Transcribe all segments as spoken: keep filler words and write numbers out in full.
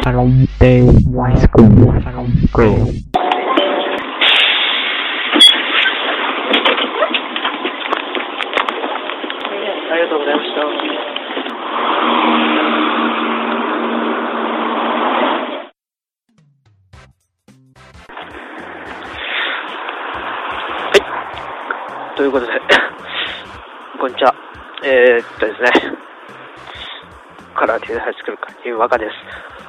サロンでマイスクールサロンクール。 ありがとうございました。はい。ということで、こんにちは。えー、っとですね、カラーティーハイスクールからいう若です。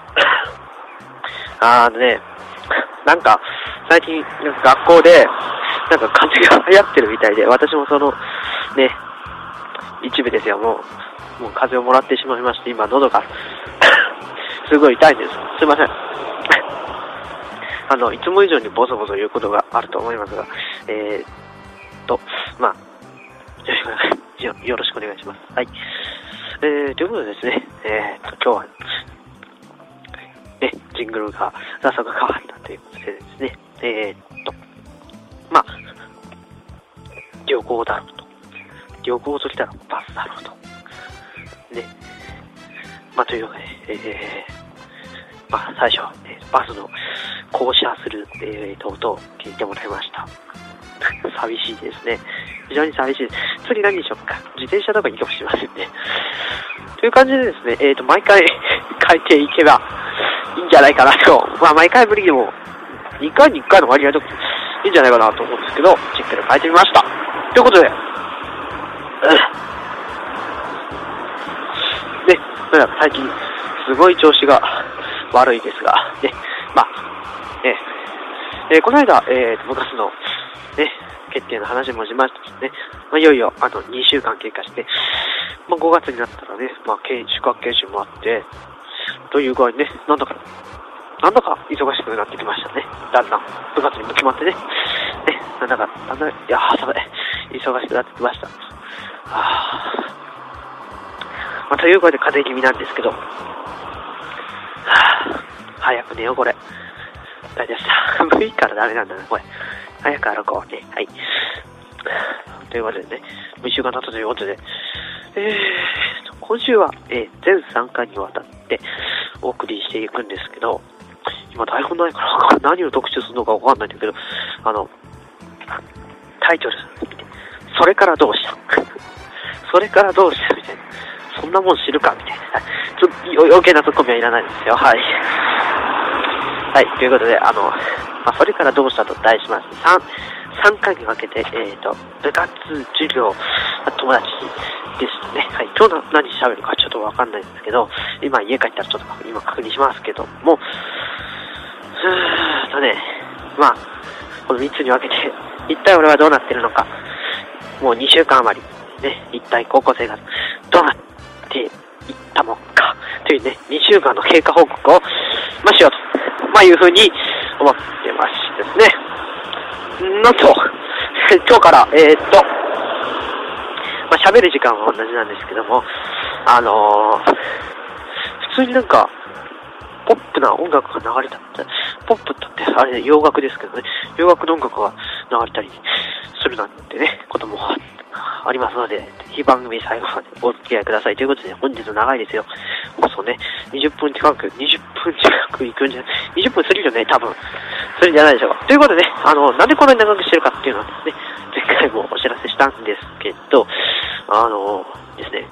あのね、なんか、最近、学校で、なんか風邪が流行ってるみたいで、私もその、ね、一部ですよ、もう、もう風邪をもらってしまいまして、今喉が、すごい痛いんです。すいません。あの、いつも以上にボソボソ言うことがあると思いますが、えーっと、まあ、よ, よろしくお願いします。はい。えー、ということでですね、えーっと、今日は、ね、ジングルが早速変わったということでですね、えーっと、まあ、旅行だろうと。旅行ときたらバスだろうと。ね。まあ、というわけで、えー、まあ、最初は、ね、バスの降車する、えー、と音を聞いてもらいました。寂しいですね。非常に寂しいです。次何でしょうか。自転車とかいいかもしれませんね。という感じでですね、えーと、毎回変えていけばいいんじゃないかなと。まあ、毎回ぶりでも、にかいにいっかいの割合といいんじゃないかなと思うんですけど、チェックで変えてみました。ということで、ね、なんか最近、すごい調子が悪いですが、ね、まあ、ね、えー、この間、えーと、部活の、ね、決定の話もしましたしね、まあ、いよいよあとにしゅうかん経過して、まあ、ごがつになったらね、まあ、宿泊研修もあって、という具合にね、なんだか、なんだか忙しくなってきましたね。だんだん、部活にも決まってね、ね、なんだか、だんだん、いやー、寒い、忙しくなってきました。はぁ、まあ、という具合で風邪気味なんですけど、はぁ、早く寝ようこれ。大丈夫、寒いからダメなんだな、これ。早く歩こうね。はい。ということでね、いっしゅうかん経ったということで、えー、今週は、えー、全さんかいにわたってお送りしていくんですけど、今台本ないから何を特集するのかわかんないんだけど、あの、タイトル、それからどうしたそれからどうしたみたいな。そんなもん知るかみたいな。ちょっと余計なツッコミはいらないですよ。はい。はい、ということで、あの、まあ、それからどうしたと題します。3、さんかいに分けて、えっと、部活、授業、友達ですね。はい、今日の何喋るかちょっとわかんないんですけど、今家帰ったらちょっと今確認しますけども、うーんとね、まあ、このみっつに分けて、一体俺はどうなってるのか、もうにしゅうかん余り、ね、一体高校生がどうなっていったのか、というね、にしゅうかんの経過報告を、まあ、しようと。まあいうふうに思ってましてですね。なんと、今日から、えー、っと、まあ喋る時間は同じなんですけども、あのー、普通になんか、ポップな音楽が流れたって、ポップだってあれ洋楽ですけどね、洋楽の音楽が流れたりするなんてね、こともありますので、ぜひ番組最後までお付き合いくださいということで、本日長いですよ。放送ね、にじゅっぷん近く、にじゅっぷん近く行くんじゃ、にじゅっぷん過ぎるね、多分。それじゃないでしょうか。ということで、あの、なんでこんなに長くしてるかっていうのはですね、前回もお知らせしたんですけど、あのですね、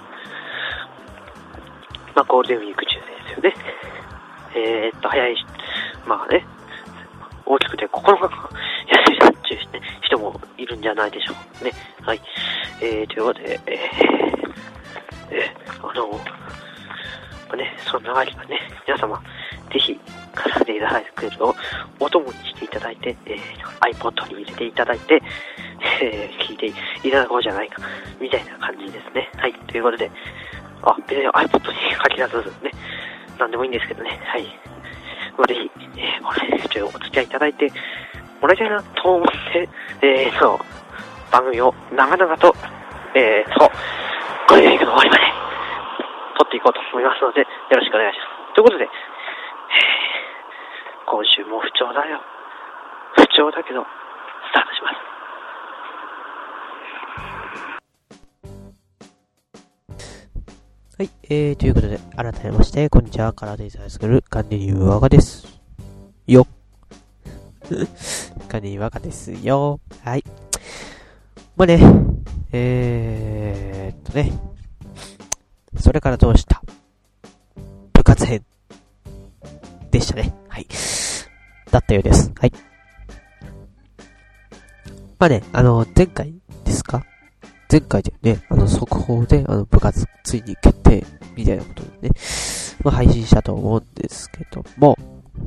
まあ、ゴールデンウィーク中ですよね。えーっと、早い、まあね、大きくて心が安いなっていう、ね、人もいるんじゃないでしょうかね。はい。えー、ということで、えー、えー、あの、まあ、ね、その長い時間ね、皆様、ぜひ、カラーデイズハイスクールをお供にしていただいて、えー、iPod に入れていただいて、えー、聞いていただこうじゃないか、みたいな感じですね。はい。ということで、あ、別に iPod に限らずね、なんでもいいんですけどね、はい。まあ、ぜひ、えー、これ、ちょっとお付き合いいただいてもらいたいなと思って、えー、そう、番組を長々と、えー、そう、ゴールデンウィークの終わりまで撮っていこうと思いますので、よろしくお願いします。ということで、えー、今週も不調だよ。不調だけど、スタートします。 はい、えー、ということで、改めまして、こんにちは、空手イズハイスクール、カンデリューワカです。よ。カンデリューワカですよ。はい。まあね、えーっとね、それからどうした部活編でしたね。はい。だったようです。はい。まあね、あの、前回ですか前回でね、あの、速報で、あの、部活ついに決定、みたいなことでね、まあ、配信したと思うんですけども、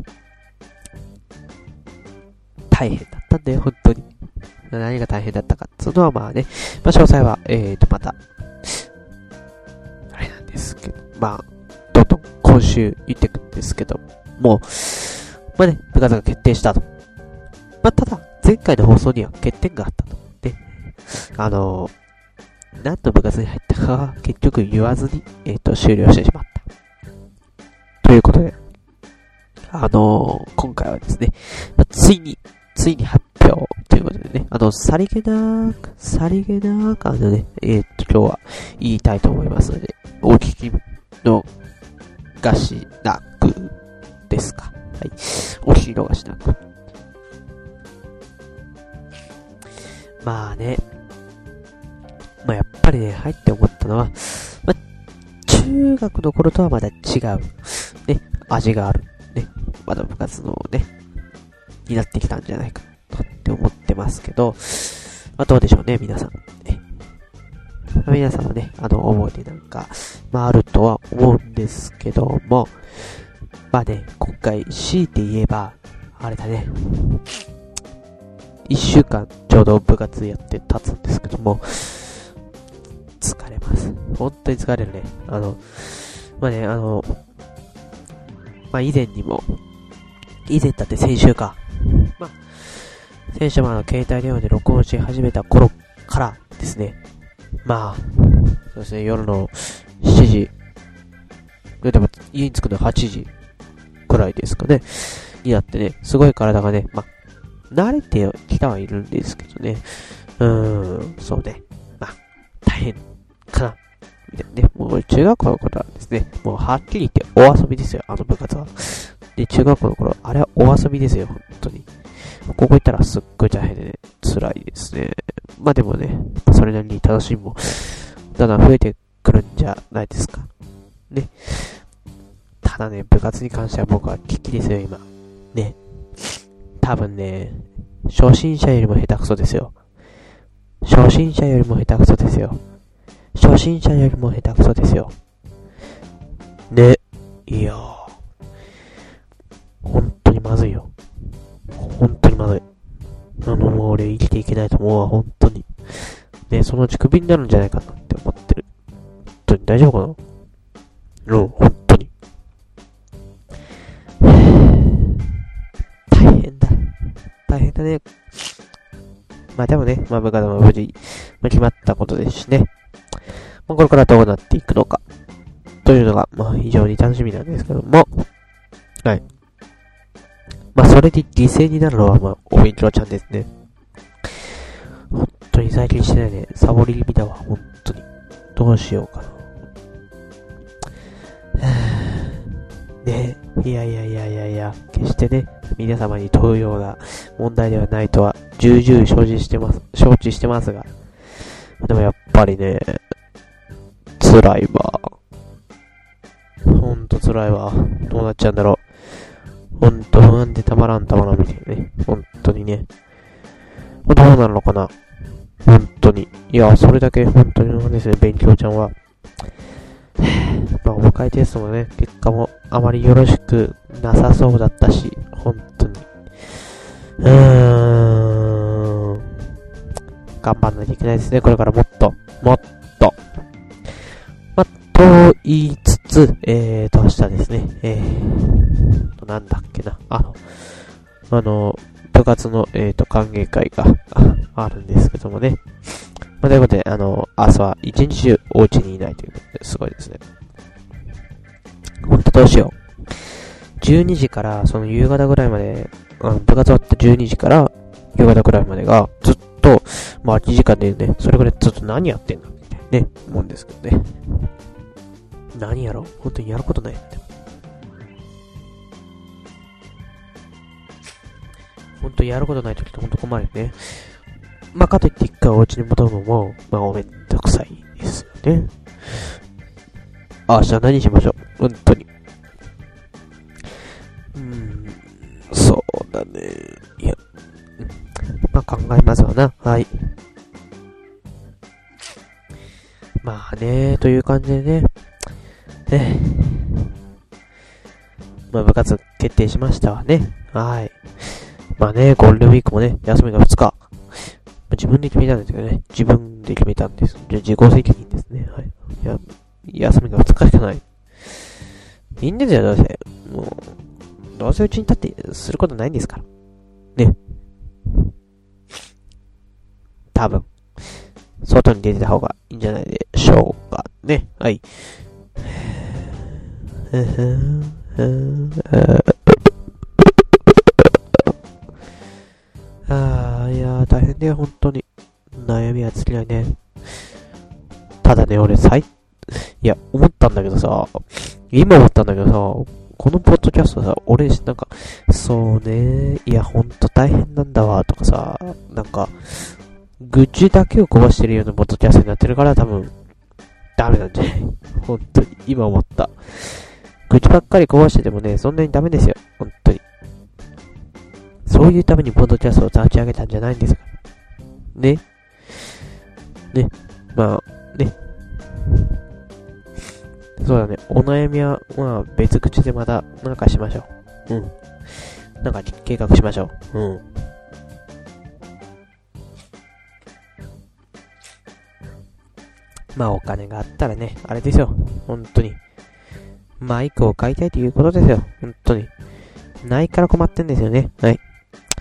大変だったんだよ、本当に。何が大変だったかっていうのは、まあね、まあ、詳細は、えーと、また、あれなんですけど、まあ、どんどん今週言っていくんですけども、まあね、部活が決定したと。まあ、ただ、前回の放送には欠点があったと。で、あのー、何の部活に入ったかは結局言わずに、えっと、終了してしまった。ということで、あのー、今回はですね、まあ、ついに、ついに発表ということでね、あの、さりげなーく、さりげなーく、あのね、えっと、今日は言いたいと思いますので、お聞きのがしなくですか。はい。お聞きのがしなく。まあね、まあやっぱりね、入って思ったのは、まあ、中学の頃とはまだ違う、ね、味がある、ね、まだ部活のね、になってきたんじゃないかとって思ってますけど、まあどうでしょうね、皆さん。ね、まあ、皆さんはね、あの、思い出なんか、まああるとは思うんですけども、まあね、今回強いて言えば、あれだね、一週間ちょうど部活やって経つんですけども、疲れます。本当に疲れるね。あの、まあね、あの、まあ以前にも、以前だって先週か。まあ、先週もあの、携帯電話で録音し始めた頃からですね。まあ、そうですね、夜のしちじ、でも家に着くのはちじくらいですかね。になってね、すごい体がね、まあ、慣れてきたはいるんですけどね。うーん、そうね。まあ、大変かな。みたいなね。もう中学校の頃はですね、もうはっきり言ってお遊びですよ、あの部活は。で、中学校の頃、あれはお遊びですよ、本当に。ここ行ったらすっごい大変でね、辛いですね。まあでもね、それなりに楽しみも、だんだん増えてくるんじゃないですか。ね。ただね、部活に関しては僕は危機ですよ、今。ね。多分ね、初心者よりも下手くそですよ。初心者よりも下手くそですよ。初心者よりも下手くそですよ。ね。いやー。本当にまずいよ。本当にまずい。あの、もう俺生きていけないと思うわ、本当に。ね、そのうちクビになるんじゃないかなって思ってる。本当に大丈夫かな？うん、本当に。大変だ。大変だね。まあでもね、まあ部活も無事、まあ、決まったことですしね。まあこれからどうなっていくのか。というのが、まあ非常に楽しみなんですけども。はい。まあそれで犠牲になるのは、まあお勉強ちゃんですね。本当に最近してないね。サボり気味だわ、本当に。どうしようかな。ねえ、いやいやいやいやいや、決してね、皆様に問うような問題ではないとは、重々承知してます、承知してますが。でもやっぱりね、辛いわ。ほんと辛いわ。どうなっちゃうんだろう。ほんと不安でたまらんたまらんみたいなね。ほんとにね。どうなるのかな。ほんとに。いや、それだけほんとにですね、勉強ちゃんは。まあ、お迎えテストもね、結果もあまりよろしくなさそうだったし、本当に。うーん。頑張んなきゃいけないですね、これからもっと、もっと。まあ、と言いつつ、えーと、明日ですね、えーと、なんだっけな、あの、あの、部活の、えーと、歓迎会があるんですけどもね。まあ、ということで、あの、明日は一日中お家にいないということで、すごいですね。ほんとどうしよう。じゅうにじから、その夕方ぐらいまで、あの部活終わったじゅうにじから夕方ぐらいまでが、ずっと、まあ空き時間でね、それぐらいずっと何やってんだってね、思うんですけどね。 何やろう本当にやることないって。本当にやることないときって本当困るよね。まあ、かといって一回お家に戻るのも、まあ、おめんどくさいですよね。あ、じゃあ何しましょう本当に。うーん、そうだね。いや、まあ考えますわな。はい。まあね、という感じでね。えまあ部活決定しましたわね。はい。まあね、ゴールデンウィークもね、休みがふつか。自分で決めたんですけどね。自分で決めたんです。じゃ自己責任ですね。はい。いや、休みがふつかしかない。いいんですよ、どうせ。もう、どうせうちに立ってすることないんですから。ね。多分。外に出てた方がいいんじゃないでしょうか。ね。はい。ああ、いやー、大変だよ、本当に。悩みは尽きないね。ただね、俺、さい、いや、思ったんだけどさ、今思ったんだけどさ、このポッドキャストさ、俺、なんか、そうね、いや、ほんと大変なんだわ、とかさ、なんか、愚痴だけをこぼしてるようなポッドキャストになってるから、多分、ダメなんじゃない？ほんとに、今思った。愚痴ばっかりこぼしててもね、そんなにダメですよ、ほんとに。そういうためにポッドキャストを立ち上げたんじゃないんですか。ね。ね。まあ、ね。そうだね。お悩みは、まあ、別口でまた、なんかしましょう。うん。なんか、計画しましょう。うん。まあ、お金があったらね、あれですよ。本当に。マイクを買いたいということですよ。本当に。ないから困ってんですよね。はい。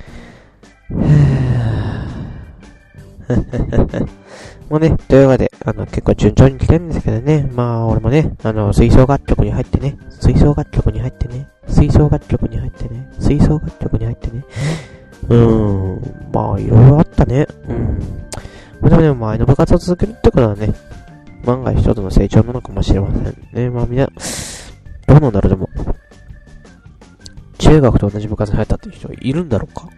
もうね、というわけで、あの、結構順調に来てるんですけどね。まあ、俺もね、あの、吹奏楽曲に入ってね。吹奏楽曲に入ってね。吹奏楽曲に入ってね。吹奏楽曲に入ってね。うーん、まあ、いろいろあったね。うん。でもね、前の部活を続けるってことはね、万が一つの成長なのかもしれませんね。まあ、みんな、どうなんだろう、でも。中学と同じ部活に入ったっていう人いるんだろうか。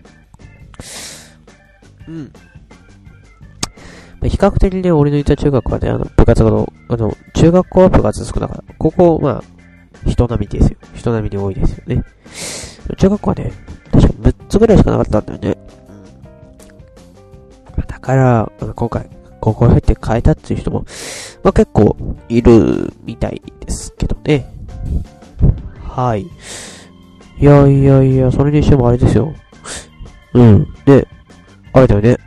うん。比較的ね、俺のいた中学はね、あの、部活の、あの、中学校は部活少なかった。ここ、まあ、人並みですよ。人並みに多いですよね。中学校はね、確かむっつぐらいしかなかったんだよね。だから、今回、高校入って変えたっていう人も、まあ結構いるみたいですけどね。はい。いやいやいや、それにしてもあれですよ。うん。で、あれだよね。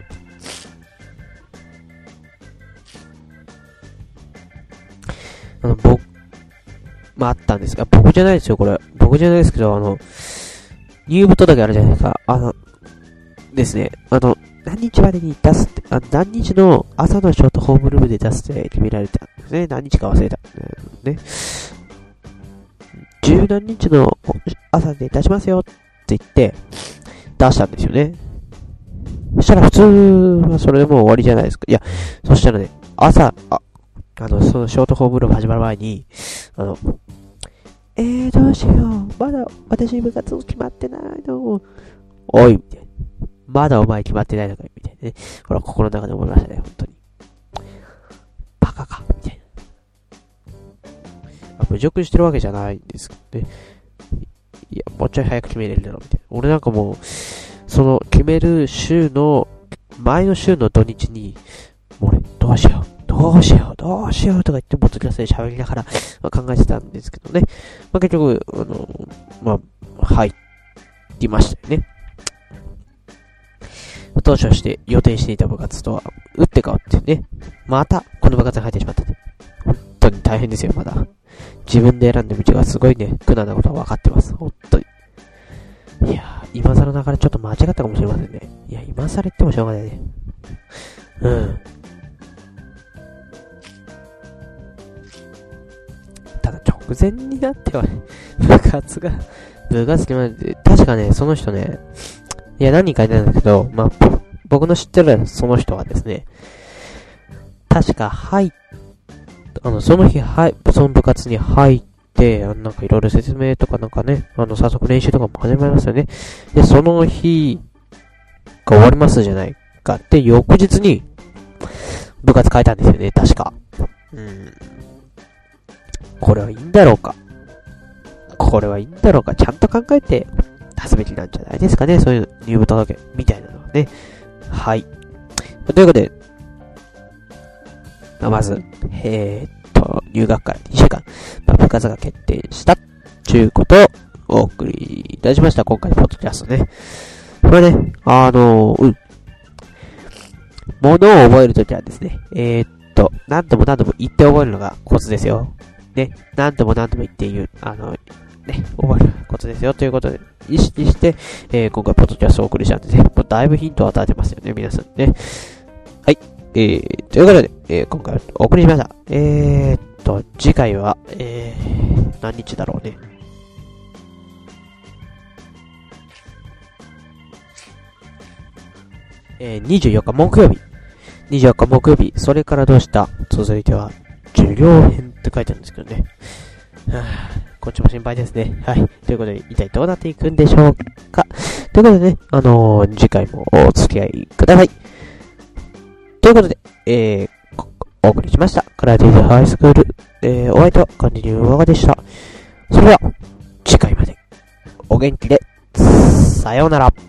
あの、僕、まあ、あったんですが、僕じゃないですよ、これ。僕じゃないですけど、あの、入部届あるじゃないですか。あの、ですね。あの、何日までに出すって、あ何日の朝のショートホームルームで出すって決められたんですね。何日か忘れた。ね。十何日の朝で出しますよって言って、出したんですよね。そしたら普通はそれでもう終わりじゃないですか。いや、そしたらね、朝、あ、あの、そのショートホームルーム始まる前に、あの、えー、どうしよう。まだ私部活決まってないの。おい、みたいな。まだお前決まってないのかよ、みたいなね。ほら、心の中で思いましたね、本当に。バカか、みたいな。侮辱してるわけじゃないんですけどね。いや、もうちょい早く決めれるだろ、みたいな。俺なんかもう、その、決める週の、前の週の土日に、もう俺、どうしよう。どうしよう、どうしようとか言って、ボツクラスで喋りながら、まあ、考えてたんですけどね。まあ、結局、あの、まあ、入りましたよね。当初して予定していた部活とは、打って変わってね。また、この部活に入ってしまった。本当に大変ですよ、まだ。自分で選んだ道がすごいね、苦難なことは分かってます。本当に。いやー、今更ながらちょっと間違ったかもしれませんね。いや、今更言ってもしょうがないね。うん。ただ直前になってはね、部活が、部活決まって、確かね、その人ね、いや、何人かいたんだけど、まあ、僕の知ってるその人はですね、確か入っ、 あの、その日、はい、その部活に入って、なんかいろいろ説明とかなんかね、あの、早速練習とかも始まりますよね。で、その日が終わりますじゃないかって、翌日に部活変えたんですよね、確か。うん。これはいいんだろうか。これはいいんだろうか。ちゃんと考えて出すべきなんじゃないですかね。そういう入部届みたいなのはね。はい。ということで、まず、えー、っと、入学からにしゅうかん、まあ、部活が決定したということをお送りいたしました。今回のポッドキャストね。これね、あのー、うん。ものを覚えるときはですね、えー、っと、何度も何度も言って覚えるのがコツですよ。ね、何度も何度も言って言う、あの、ね、覚えるコツですよ。ということで、意識して、えー、今回ポッドキャストをお送りしたんですね。もうだいぶヒントを与えてますよね、皆さんね。はい。えー、ということで、えー、今回お送りしました。えーっと、次回は、えー、何日だろうね。えー、にじゅうよっか木曜日。にじゅうよっか木曜日。それからどうした？続いては、授業編って書いてあるんですけどね。はぁ、こっちも心配ですね。はい。ということで、一体どうなっていくんでしょうか。ということでね、あのー、次回もお付き合いください。ということで、えー、お送りしました。クラウディーズハイスクール。えー、お相手は管理人上賀でした。それでは、次回まで。お元気で、さようなら。